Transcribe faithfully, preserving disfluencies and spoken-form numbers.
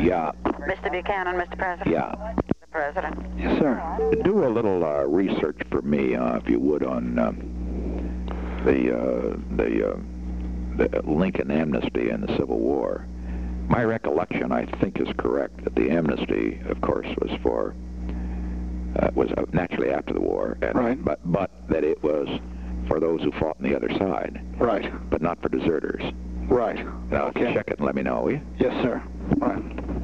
Yeah. Mister Buchanan, Mister President. Yeah. Mister President. Yes, sir. Do a little uh, research for me, uh, if you would, on uh, the uh, the, uh, the Lincoln amnesty and the Civil War. My recollection, I think, is correct that the amnesty, of course, was for uh, was uh, naturally after the war, and, right. But but that it was for those who fought on the other side, right? But not for deserters. Right. Now, Okay. check it and let me know, will you? Yes, sir. Right.